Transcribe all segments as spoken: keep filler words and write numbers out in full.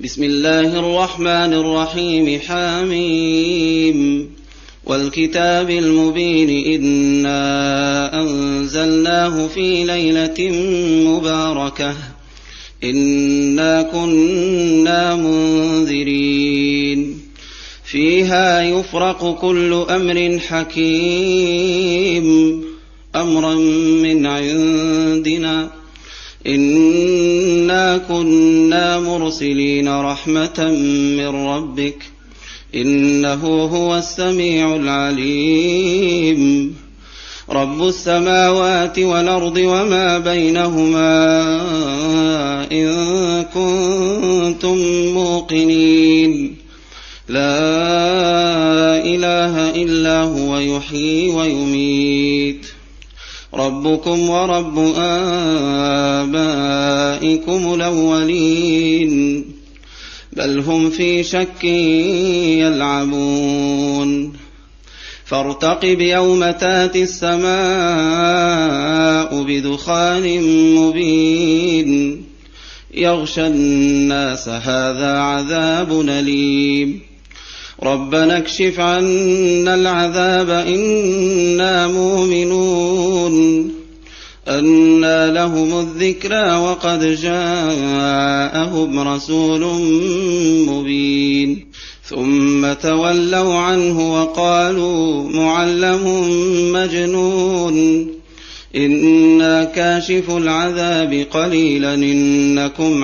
بسم الله الرحمن الرحيم. حاميم والكتاب المبين إنا أنزلناه في ليلة مباركة إنا كنا منذرين فيها يفرق كل أمر حكيم أمرا من عندنا إنا كنا مرسلين رحمة من ربك إنه هو السميع العليم. رب السماوات والأرض وما بينهما إن كنتم موقنين لا إله إلا هو يحيي ويميت ربكم ورب آبائكم الأولين بل هم في شك يلعبون فارتقب يوم تاتي السماء بدخان مبين يغشى الناس هذا عذاب أليم ربنا اكشف عنا العذاب إنا مؤمنون أنى لهم الذكرى وقد جاءهم رسول مبين ثم تولوا عنه وقالوا معلم مجنون إنا كاشف العذاب قليلا إنكم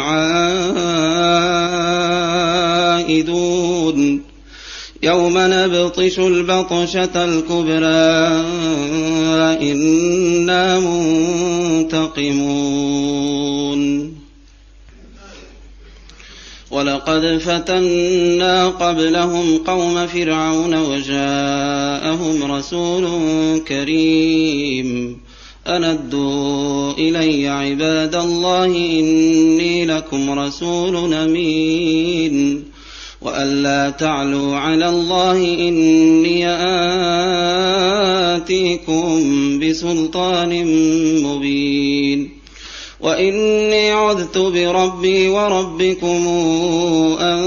عائدون يوم نبطش البطشة الكبرى إنا منتقمون ولقد فتنا قبلهم قوم فرعون وجاءهم رسول كريم أن أدوا إلي عباد الله إني لكم رسول أمين وأن لا تعلوا على الله إني آتيكم بسلطان مبين وإني عذت بربي وربكم أن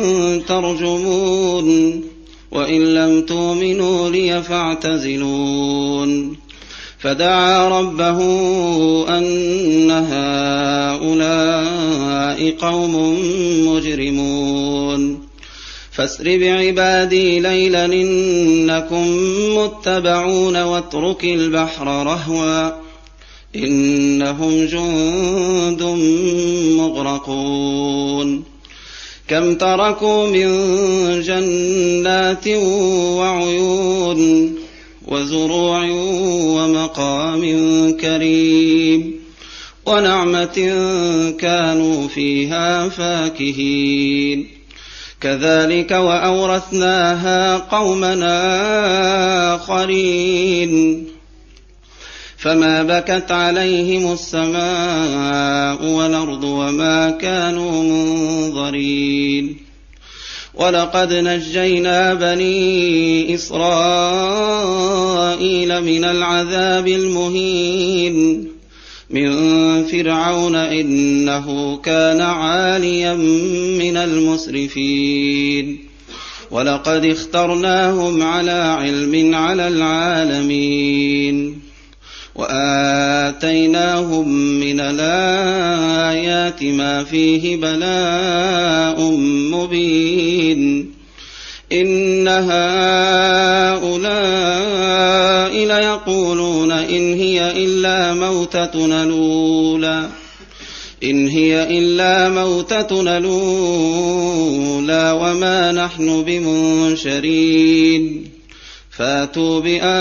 ترجمون وإن لم تؤمنوا لي فاعتزلون فدعا ربه أن هؤلاء قوم مجرمون فاسر بعبادي ليلا إنكم متبعون واترك البحر رهوا إنهم جند مغرقون كم تركوا من جنات وعيون وزروع ومقام كريم ونعمة كانوا فيها فاكهين كذلك وأورثناها قومنا آخرين فما بكت عليهم السماء والأرض وما كانوا منظرين ولقد نجينا بني إسرائيل من العذاب المهين من فرعون إنه كان عاليا من المسرفين ولقد اخترناهم على علم على العالمين وآتيناهم من الآيات ما فيه بلاء مبين إن هؤلاء ليقولون إن هي إلا موتتنا الأولى إن هي إلا موتتنا الأولى وما نحن بمنشرين فاتوا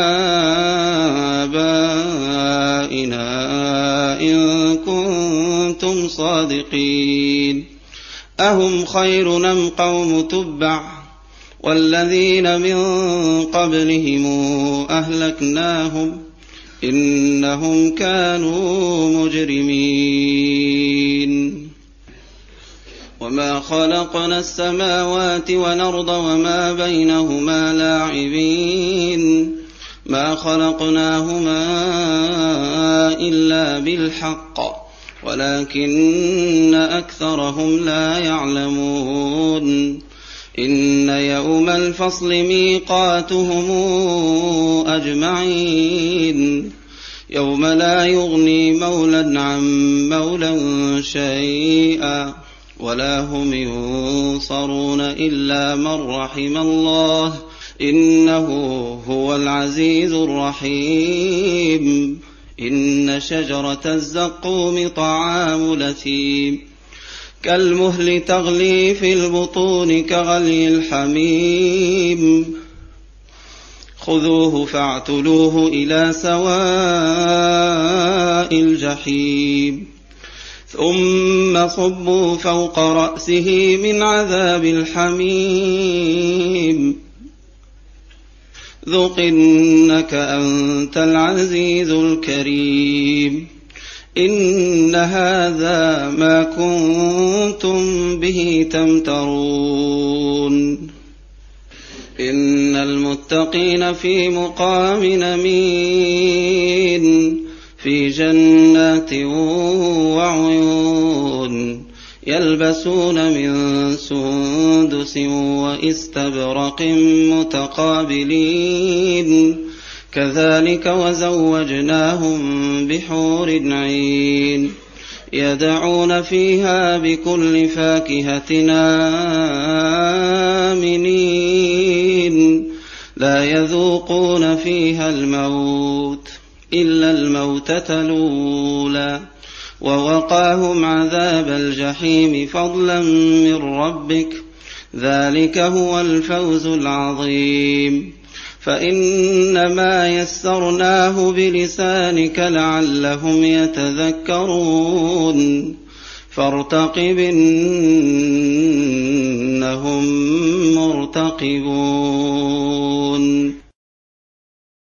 بآبائنا إن كنتم صادقين أهم خير أم قوم تبع والذين من قبلهم أهلكناهم إنهم كانوا مجرمين وما خلقنا السماوات والأرض وما بينهما لاعبين ما خلقناهما إلا بالحق ولكن أكثرهم لا يعلمون إن يوم الفصل ميقاتهم أجمعين يوم لا يغني مولى عن مولى شيئا ولا هم ينصرون إلا من رحم الله إنه هو العزيز الرحيم إن شجرة الزقوم طعام الأثيم كالمهل تغلي في البطون كغلي الحميم خذوه فاعتلوه إلى سواء الجحيم ثم صبوا فوق رأسه من عذاب الحميم ذق إنك أنت العزيز الكريم إن هذا ما كنتم به تمترون إن المتقين في مقام أمين في جنات وعيون يلبسون من سندس وإستبرق متقابلين كذلك وزوجناهم بحور عين يدعون فيها بكل فاكهة آمنين لا يذوقون فيها الموت إلا الموتة الأولى ووقاهم عذاب الجحيم فضلا من ربك ذلك هو الفوز العظيم فإنما يسرناه بلسانك لعلهم يتذكرون فارتقب إنهم مرتقبون